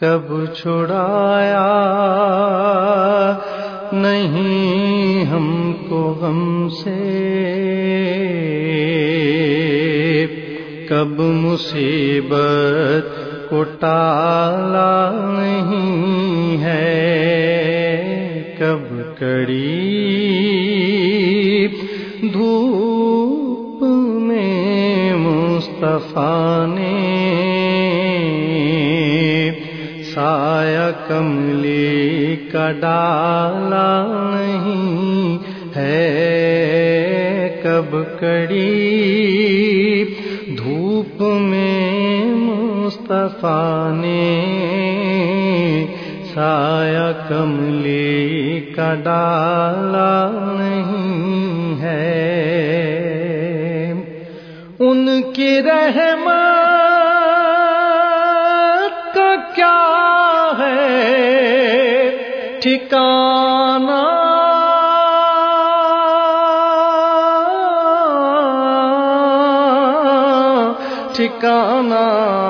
کب چھڑایا نہیں ہم کو غم سے، کب مصیبت کو ٹالا نہیں ہے، کب کڑی دھوپ میں مصطفیٰ نے سایہ کملی کا ڈالا نہیں ہے، کب کڑی دھوپ میں مصطفیٰ نے سایہ کملی کا ڈالا نہیں ہے۔ ان کی رحمت کا کیا ہے ٹھکانہ، ٹھکانہ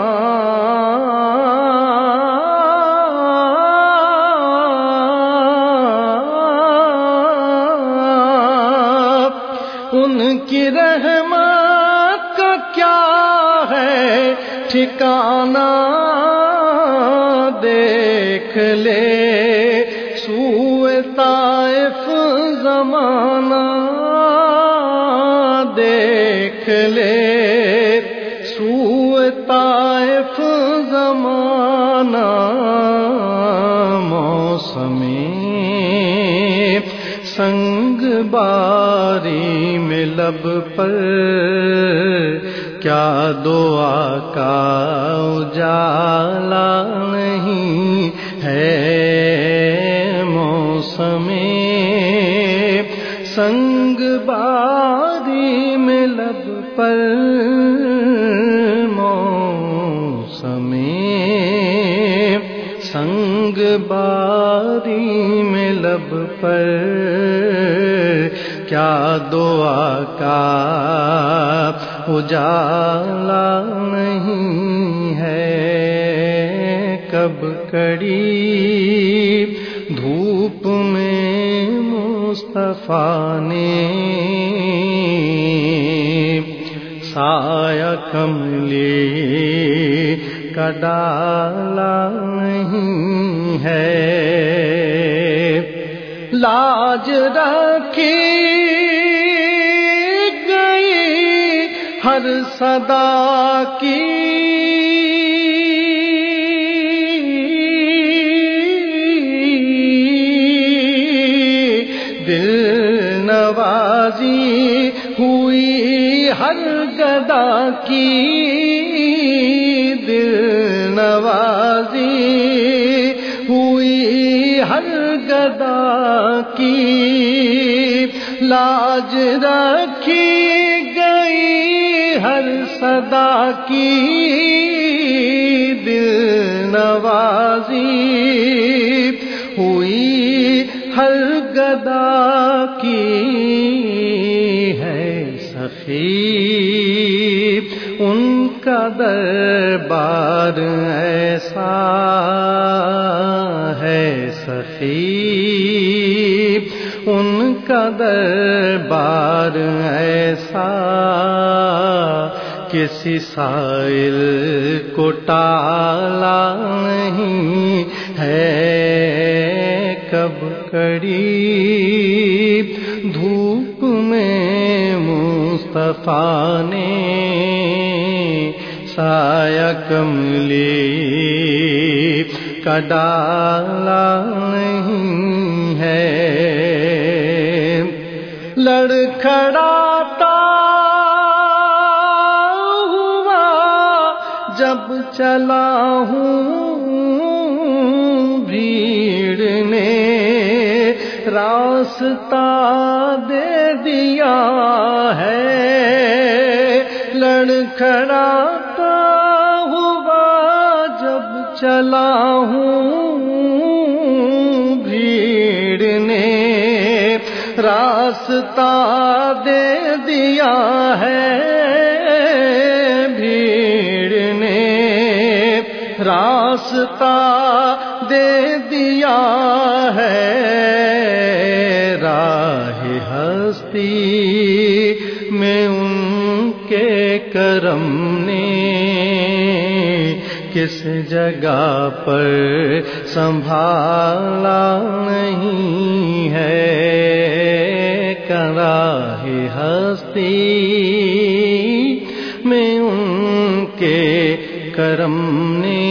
ان کی رحمت کا کیا ہے ٹھکانہ، دیکھ لے سوئے طائف زمانہ، دیکھ لے سوئے طائف زمانہ، موسمی سنگ باری میں لب پر کیا دعا کا اجالا نہیں ہے، موسم سنگ باری میں لب پر، موسم سنگ باری میں لب پر کیا دعا کا اجالا نہیں ہے، کب کڑی دھوپ میں مصطفیٰ نے سایہ کملی کا ڈالا نہیں ہے، لاج رکھی گئی ہر صدا کی، دل نوازی ہوئی ہر گدا کی، دل نوازی ہوئی ہر گدا کی، لاج رکھی گئی ہر صدا کی، دل نوازی ہوئی ہر گدا کی ہے، سخی ان کا دربار ایسا ہے، سخی ان کا دربار ایسا کسی سائل کو ٹالا نہیں ہے، کب کڑی دھوپ میں مصطفیٰ نے سایہ کملی کا ڈالا نہیں ہے، لڑکھڑاتا ہوا جب چلا ہوں بھیڑ نے راستہ دے دیا ہے، لڑکھڑاتا ہوا جب چلا ہوں بھیڑ نے راستہ دے دیا ہے، بھیڑ نے راستہ دے دیا ہے، راہ ہستی میں ان کے کرم نے کس جگہ پر سنبھالا نہیں ہے، راہ ہستی میں ان کے کرم نے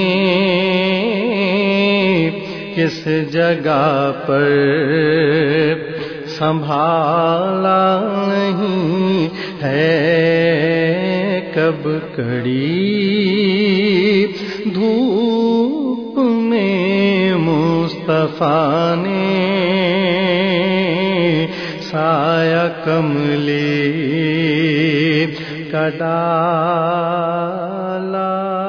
کس جگہ پر سنبھالا نہیں ہے، کب کڑی دھوپ میں مصطفیٰ نے سایہ کملی کا ڈالا۔